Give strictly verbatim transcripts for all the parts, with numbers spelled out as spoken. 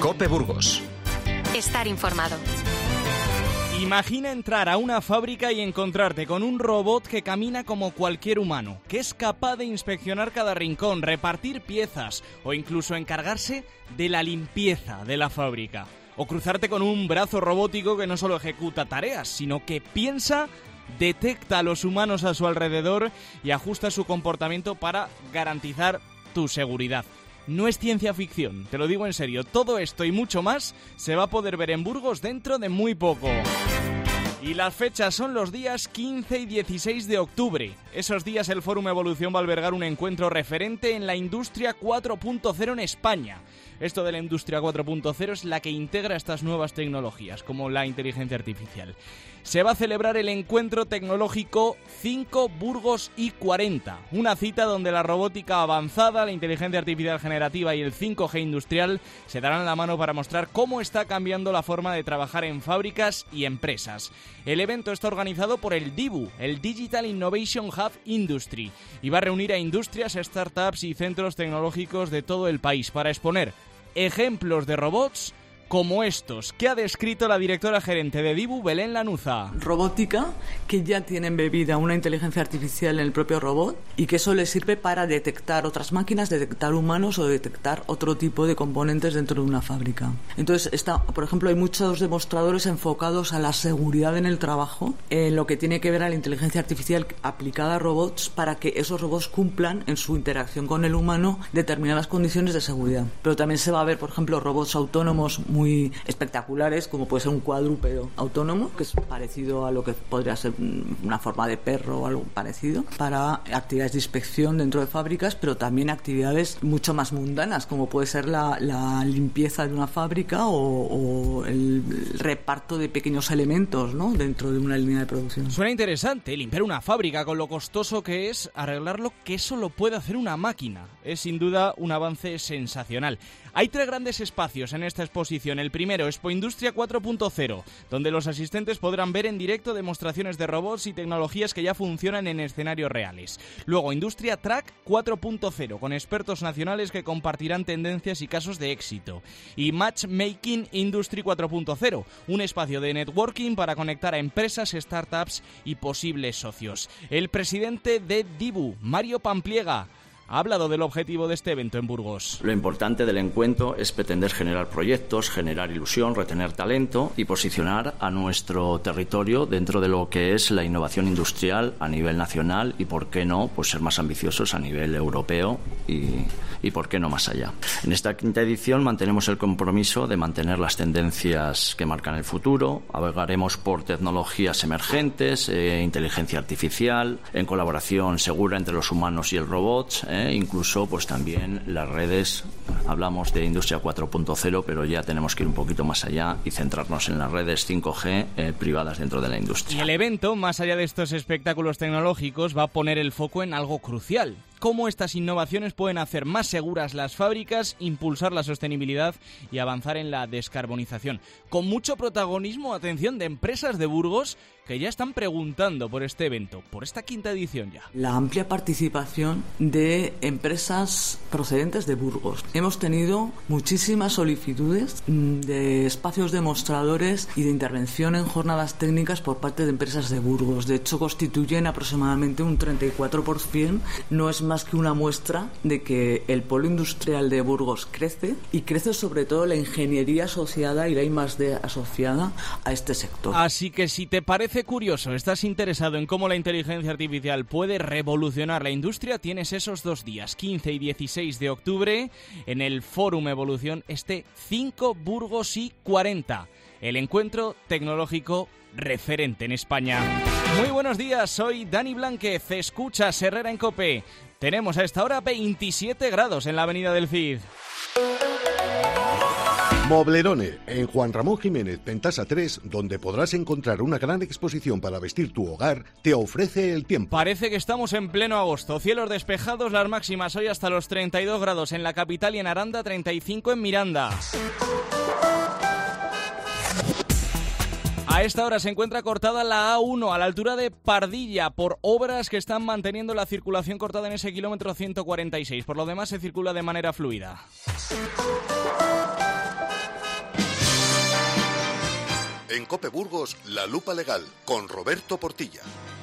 COPE Burgos. Estar informado. Imagina entrar a una fábrica y encontrarte con un robot que camina como cualquier humano, que es capaz de inspeccionar cada rincón, repartir piezas o incluso encargarse de la limpieza de la fábrica. O cruzarte con un brazo robótico que no solo ejecuta tareas, sino que piensa, detecta a los humanos a su alrededor y ajusta su comportamiento para garantizar tu seguridad. No es ciencia ficción, te lo digo en serio. Todo esto y mucho más se va a poder ver en Burgos dentro de muy poco. Y las fechas son los días quince y dieciséis de octubre. Esos días el Fórum Evolución va a albergar un encuentro referente en la industria cuatro punto cero en España. Esto de la industria cuatro punto cero es la que integra estas nuevas tecnologías, como la inteligencia artificial. Se va a celebrar el encuentro tecnológico cinco Burgos y cuarenta, una cita donde la robótica avanzada, la inteligencia artificial generativa y el cinco G industrial se darán la mano para mostrar cómo está cambiando la forma de trabajar en fábricas y empresas. El evento está organizado por el DIBU, el Digital Innovation Hub Industry, y va a reunir a industrias, startups y centros tecnológicos de todo el país para exponer ejemplos de robots como estos, que ha descrito la directora gerente de DIBU, Belén Lanuza. Robótica que ya tiene embebida una inteligencia artificial en el propio robot y que eso le sirve para detectar otras máquinas, detectar humanos o detectar otro tipo de componentes dentro de una fábrica. Entonces, está, por ejemplo, hay muchos demostradores enfocados a la seguridad en el trabajo, en lo que tiene que ver a la inteligencia artificial aplicada a robots para que esos robots cumplan en su interacción con el humano determinadas condiciones de seguridad. Pero también se va a ver, por ejemplo, robots autónomos muy espectaculares, como puede ser un cuadrúpedo autónomo, que es parecido a lo que podría ser una forma de perro o algo parecido, para actividades de inspección dentro de fábricas, pero también actividades mucho más mundanas, como puede ser la, la limpieza de una fábrica o, o el reparto de pequeños elementos, ¿no?, dentro de una línea de producción. Suena interesante limpiar una fábrica con lo costoso que es arreglarlo, que eso lo puede hacer una máquina. Es sin duda un avance sensacional. Hay tres grandes espacios en esta exposición. El primero, Expo Industria cuatro punto cero, donde los asistentes podrán ver en directo demostraciones de robots y tecnologías que ya funcionan en escenarios reales. Luego, Industria Track cuatro punto cero, con expertos nacionales que compartirán tendencias y casos de éxito. Y Matchmaking Industry cuatro punto cero, un espacio de networking para conectar a empresas, startups y posibles socios. El presidente de DIBU, Mario Pampliega, ha hablado del objetivo de este evento en Burgos. Lo importante del encuentro es pretender generar proyectos, generar ilusión, retener talento y posicionar a nuestro territorio dentro de lo que es la innovación industrial a nivel nacional y, por qué no, pues ser más ambiciosos a nivel europeo y, y por qué no más allá. En esta quinta edición mantenemos el compromiso de mantener las tendencias que marcan el futuro, abogaremos por tecnologías emergentes, eh, inteligencia artificial, en colaboración segura entre los humanos y el robot, eh, Eh, incluso pues también las redes. Hablamos de industria cuatro punto cero, pero ya tenemos que ir un poquito más allá y centrarnos en las redes cinco G eh, privadas dentro de la industria. Y el evento, más allá de estos espectáculos tecnológicos, va a poner el foco en algo crucial: cómo estas innovaciones pueden hacer más seguras las fábricas, impulsar la sostenibilidad y avanzar en la descarbonización. Con mucho protagonismo, atención, de empresas de Burgos que ya están preguntando por este evento, por esta quinta edición ya. La amplia participación de empresas procedentes de Burgos. Hemos tenido muchísimas solicitudes de espacios demostradores y de intervención en jornadas técnicas por parte de empresas de Burgos. De hecho, constituyen aproximadamente un treinta y cuatro por ciento. No es más que una muestra de que el polo industrial de Burgos crece, y crece sobre todo la ingeniería asociada y la I más D asociada a este sector. Así que si te parece curioso, estás interesado en cómo la inteligencia artificial puede revolucionar la industria, tienes esos dos días, quince y dieciséis de octubre, en el Fórum Evolución, este cinco Burgos y cuarenta, el encuentro tecnológico referente en España. Muy buenos días, soy Dani Blanquez, escuchas Herrera en COPE. Tenemos a esta hora veintisiete grados en la avenida del Cid. Moblerone, en Juan Ramón Jiménez, Pentasa tres, donde podrás encontrar una gran exposición para vestir tu hogar, te ofrece el tiempo. Parece que estamos en pleno agosto. Cielos despejados, las máximas hoy hasta los treinta y dos grados en la capital y en Aranda, treinta y cinco en Miranda. A esta hora se encuentra cortada la A uno a la altura de Pardilla por obras que están manteniendo la circulación cortada en ese kilómetro ciento cuarenta y seis. Por lo demás se circula de manera fluida. En COPE Burgos, La Lupa Legal, con Roberto Portilla.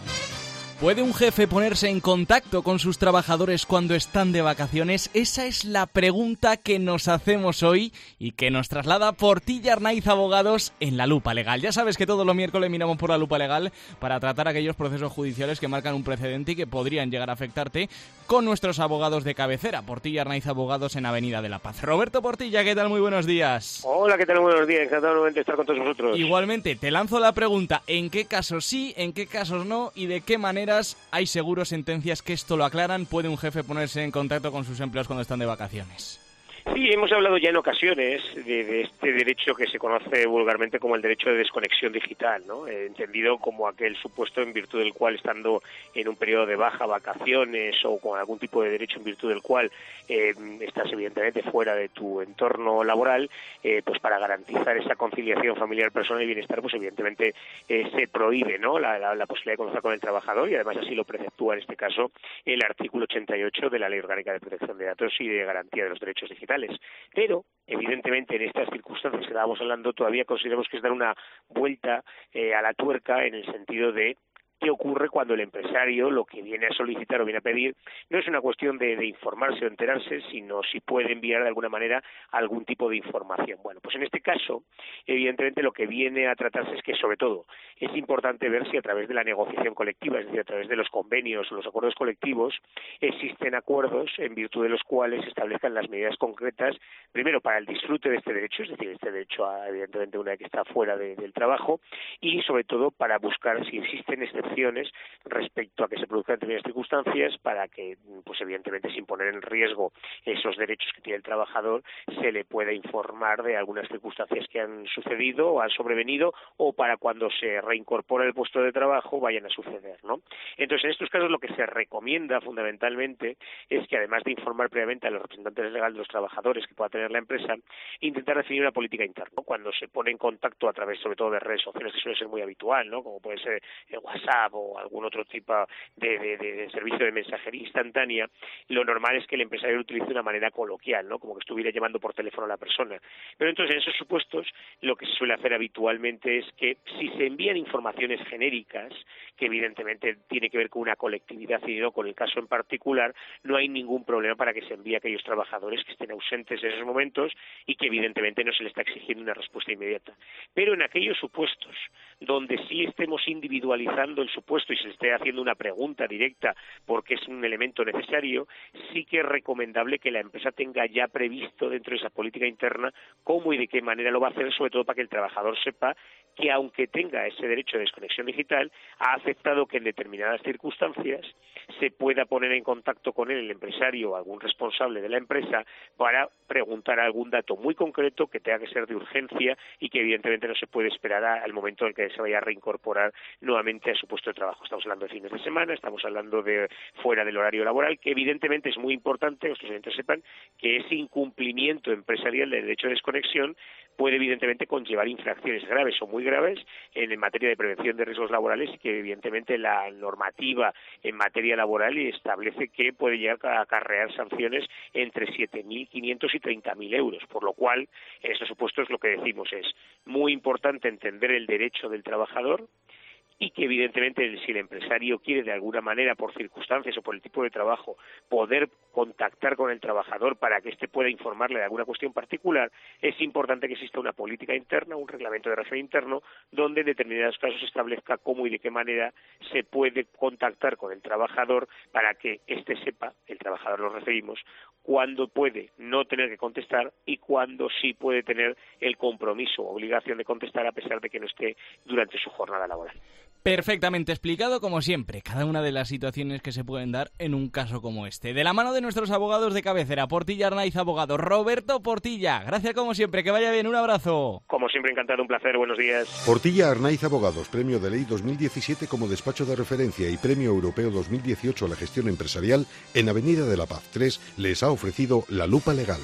¿Puede un jefe ponerse en contacto con sus trabajadores cuando están de vacaciones? Esa es la pregunta que nos hacemos hoy y que nos traslada Portilla Arnaiz Abogados en La Lupa Legal. Ya sabes que todos los miércoles miramos por La Lupa Legal para tratar aquellos procesos judiciales que marcan un precedente y que podrían llegar a afectarte con nuestros abogados de cabecera. Portilla Arnaiz Abogados en Avenida de la Paz. Roberto Portilla, ¿qué tal? Muy buenos días. Hola, ¿qué tal? Buenos días. Encantado nuevamente de estar con todos vosotros. Igualmente, te lanzo la pregunta, ¿en qué casos sí, en qué casos no y de qué manera hay seguro sentencias que esto lo aclaran? ¿Puede un jefe ponerse en contacto con sus empleados cuando están de vacaciones? Sí, hemos hablado ya en ocasiones de, de este derecho que se conoce vulgarmente como el derecho de desconexión digital, ¿no? Eh, entendido como aquel supuesto en virtud del cual, estando en un periodo de baja, vacaciones o con algún tipo de derecho en virtud del cual eh, estás evidentemente fuera de tu entorno laboral, eh, pues para garantizar esa conciliación familiar, personal y bienestar, pues evidentemente eh, se prohíbe, ¿no?, la, la, la posibilidad de conversar con el trabajador, y además así lo preceptúa en este caso el artículo ochenta y ocho de la Ley Orgánica de Protección de Datos y de Garantía de los Derechos Digitales. Pero, evidentemente, en estas circunstancias que estábamos hablando, todavía consideramos que es dar una vuelta eh, a la tuerca, en el sentido de qué ocurre cuando el empresario lo que viene a solicitar o viene a pedir no es una cuestión de, de informarse o enterarse, sino si puede enviar de alguna manera algún tipo de información. Bueno, pues en este caso, evidentemente lo que viene a tratarse es que, sobre todo, es importante ver si a través de la negociación colectiva, es decir, a través de los convenios o los acuerdos colectivos, existen acuerdos en virtud de los cuales se establezcan las medidas concretas, primero para el disfrute de este derecho, es decir, este derecho a, evidentemente, una vez que está fuera de, del trabajo, y sobre todo para buscar si existen excepciones respecto a que se produzcan determinadas circunstancias para que, pues evidentemente, sin poner en riesgo esos derechos que tiene el trabajador, se le pueda informar de algunas circunstancias que han sucedido o han sobrevenido, o para cuando se reincorpora el puesto de trabajo vayan a suceder, ¿no? Entonces, en estos casos lo que se recomienda fundamentalmente es que, además de informar previamente a los representantes legales de los trabajadores que pueda tener la empresa, intentar definir una política interna, ¿no? Cuando se pone en contacto a través, sobre todo, de redes sociales, que suele ser muy habitual, ¿no?, como puede ser el WhatsApp o algún otro tipo de, de, de, de servicio de mensajería instantánea, lo normal es que el empresario lo utilice de una manera coloquial, ¿no?, como que estuviera llamando por teléfono a la persona. Pero entonces, en esos supuestos, lo que se suele hacer habitualmente es que, si se envían informaciones genéricas, que evidentemente tiene que ver con una colectividad y no con el caso en particular, no hay ningún problema para que se envíe a aquellos trabajadores que estén ausentes en esos momentos y que evidentemente no se le está exigiendo una respuesta inmediata. Pero en aquellos supuestos donde sí estemos individualizando el supuesto y se le esté haciendo una pregunta directa porque es un elemento necesario, sí que es recomendable que la empresa tenga ya previsto dentro de esa política interna cómo y de qué manera lo va a hacer, sobre todo para que el trabajador sepa que, aunque tenga ese derecho de desconexión digital, ha aceptado que en determinadas circunstancias se pueda poner en contacto con él el empresario o algún responsable de la empresa para preguntar algún dato muy concreto que tenga que ser de urgencia y que evidentemente no se puede esperar al momento en el que se vaya a reincorporar nuevamente a su puesto de trabajo. Estamos hablando de fines de semana, estamos hablando de fuera del horario laboral, que evidentemente es muy importante que nuestros oyentes sepan que ese incumplimiento empresarial del derecho de desconexión puede evidentemente conllevar infracciones graves o muy graves en materia de prevención de riesgos laborales, y que evidentemente la normativa en materia laboral establece que puede llegar a acarrear sanciones entre siete mil quinientos y treinta mil euros, por lo cual en estos supuestos lo que decimos es muy importante entender el derecho del trabajador, y que evidentemente, si el empresario quiere de alguna manera, por circunstancias o por el tipo de trabajo, poder contactar con el trabajador para que éste pueda informarle de alguna cuestión particular, es importante que exista una política interna, un reglamento de régimen interno, donde en determinados casos se establezca cómo y de qué manera se puede contactar con el trabajador para que éste sepa, el trabajador nos referimos, cuándo puede no tener que contestar y cuándo sí puede tener el compromiso o obligación de contestar, a pesar de que no esté durante su jornada laboral. Perfectamente explicado, como siempre, cada una de las situaciones que se pueden dar en un caso como este. De la mano de nuestros abogados de cabecera, Portilla Arnaiz Abogados. Roberto Portilla, gracias como siempre, que vaya bien, un abrazo. Como siempre, encantado, un placer, buenos días. Portilla Arnaiz Abogados, Premio de Ley dos mil diecisiete como despacho de referencia y Premio Europeo dos mil dieciocho a la gestión empresarial, en Avenida de la Paz tres, les ha ofrecido La Lupa Legal.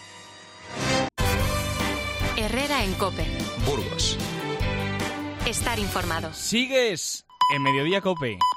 Herrera en COPE. Burgos. Estar informado. Sigues en Mediodía COPE.